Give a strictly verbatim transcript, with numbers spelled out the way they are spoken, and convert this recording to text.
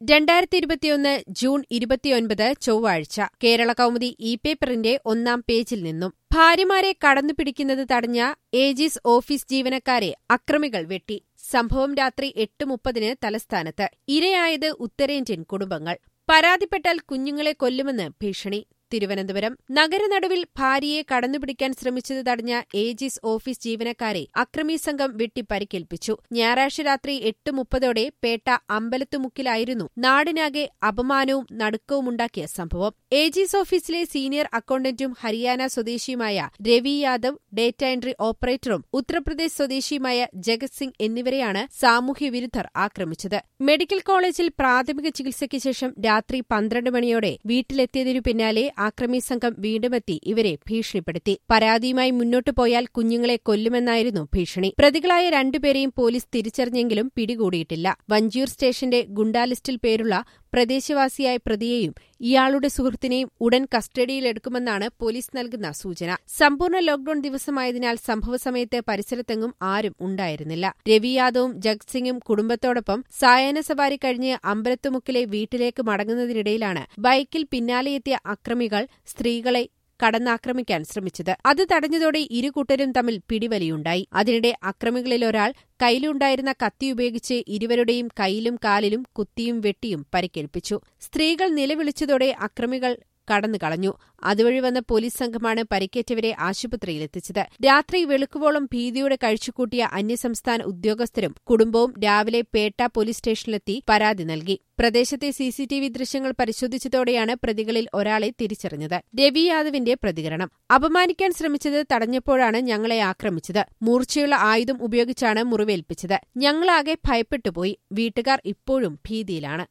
രണ്ടായിരത്തി ഇരുപത്തിയൊന്ന് ജൂൺ ഇരുപത്തിയൊൻപത് ചൊവ്വാഴ്ച കേരള കൗമുദി ഇ പേപ്പറിന്റെ ഒന്നാം പേജിൽ നിന്നും ഭാര്യമാരെ കടന്നുപിടിക്കുന്നത് തടഞ്ഞ ഏജീസ് ഓഫീസ് ജീവനക്കാരെ അക്രമികൾ വെട്ടി. സംഭവം രാത്രി എട്ട് മുപ്പതിന് തലസ്ഥാനത്ത്. ഇരയായത് ഉത്തരേന്ത്യൻ കുടുംബങ്ങൾ. പരാതിപ്പെട്ടാൽ കുഞ്ഞുങ്ങളെ കൊല്ലുമെന്ന് ഭീഷണി. തിരുവനന്തപുരം. നഗരനടുവിൽ ഭാര്യയെ കടന്നുപിടിക്കാൻ ശ്രമിച്ചത് തടഞ്ഞ ഏജീസ് ഓഫീസ് ജീവനക്കാരെ അക്രമി സംഘം വെട്ടി പരിക്കേൽപ്പിച്ചു. ഞായറാഴ്ച രാത്രി എട്ട് മുപ്പതോടെ പേട്ട അമ്പലത്തുമുക്കിലായിരുന്നു നാടിനാകെ അപമാനവും നടുക്കവുമുണ്ടാക്കിയ സംഭവം. ഏജീസ് ഓഫീസിലെ senior അക്കൌണ്ടന്റും Haryana സ്വദേശിയുമായ Ravi Yadav, data entry ഓപ്പറേറ്ററും Uttar Pradesh സ്വദേശിയുമായ ജഗത് സിംഗ് എന്നിവരെയാണ് സാമൂഹ്യവിരുദ്ധർ ആക്രമിച്ചത്. മെഡിക്കൽ കോളേജിൽ പ്രാഥമിക ചികിത്സയ്ക്ക് ശേഷം രാത്രി പന്ത്രണ്ട് മണിയോടെ വീട്ടിലെത്തിയതിനു പിന്നാലെ ആക്രമി സംഘം വീണ്ടുമെത്തി ഇവരെ ഭീഷണിപ്പെടുത്തി. പരാതിയുമായി മുന്നോട്ടു പോയാൽ കുഞ്ഞുങ്ങളെ കൊല്ലുമെന്നായിരുന്നു ഭീഷണി. പ്രതികളായ രണ്ടുപേരെയും പോലീസ് തിരിച്ചറിഞ്ഞെങ്കിലും പിടികൂടിയിട്ടില്ല. വഞ്ചിയൂർ സ്റ്റേഷന്റെ ഗുണ്ടാലിസ്റ്റിൽ പേരുള്ള പ്രദേശവാസിയായ പ്രതിയെയും ഇയാളുടെ സുഹൃത്തിനെയും ഉടൻ കസ്റ്റഡിയിലെടുക്കുമെന്നാണ് പോലീസ് നൽകുന്ന സൂചന. സമ്പൂർണ്ണ ലോക്ഡൌൺ ദിവസമായതിനാൽ സംഭവസമയത്ത് പരിസരത്തെങ്ങും ആരും ഉണ്ടായിരുന്നില്ല. രവി യാദവും ജഗത് സിംഗും കുടുംബത്തോടൊപ്പം സായാഹ്ന സവാരി കഴിഞ്ഞ് അമ്പലത്തുമുക്കിലെ വീട്ടിലേക്ക് മടങ്ങുന്നതിനിടയിലാണ് ബൈക്കിൽ പിന്നാലെയെത്തിയ അക്രമികൾ സ്ത്രീകളെ കടന്നാക്രമിക്കാൻ ശ്രമിച്ചത്. അത് തടഞ്ഞതോടെ ഇരു കൂട്ടരും തമ്മിൽ പിടിവലിയുണ്ടായി. അതിനിടെ അക്രമികളിലൊരാൾ കയ്യിലുണ്ടായിരുന്ന കത്തി ഉപയോഗിച്ച് ഇരുവരുടെയും കൈയിലും കാലിലും കുത്തിയും വെട്ടിയും പരിക്കേൽപ്പിച്ചു. സ്ത്രീകൾ നിലവിളിച്ചതോടെ അക്രമികൾ കടന്നുകളഞ്ഞു. അതുവഴി വന്ന പോലീസ് സംഘമാണ് പരിക്കേറ്റവരെ ആശുപത്രിയിലെത്തിച്ചത്. രാത്രി വെളുക്കുവോളം ഭീതിയോടെ കഴിച്ചുകൂട്ടിയ അന്യസംസ്ഥാന ഉദ്യോഗസ്ഥരും കുടുംബവും രാവിലെ പേട്ട പോലീസ് സ്റ്റേഷനിലെത്തി പരാതി നൽകി. പ്രദേശത്തെ സിസിടിവി ദൃശ്യങ്ങൾ പരിശോധിച്ചതോടെയാണ് പ്രതികളിൽ ഒരാളെ തിരിച്ചറിഞ്ഞത്. രവി യാദവിന്റെ പ്രതികരണം: അപമാനിക്കാൻ ശ്രമിച്ചത് തടഞ്ഞപ്പോഴാണ് ഞങ്ങളെ ആക്രമിച്ചത്. മൂർച്ചയുള്ള ആയുധം ഉപയോഗിച്ചാണ് മുറിവേൽപ്പിച്ചത്. ഞങ്ങളാകെ ഭയപ്പെട്ടുപോയി. വീട്ടുകാർ ഇപ്പോഴും ഭീതിയിലാണ്.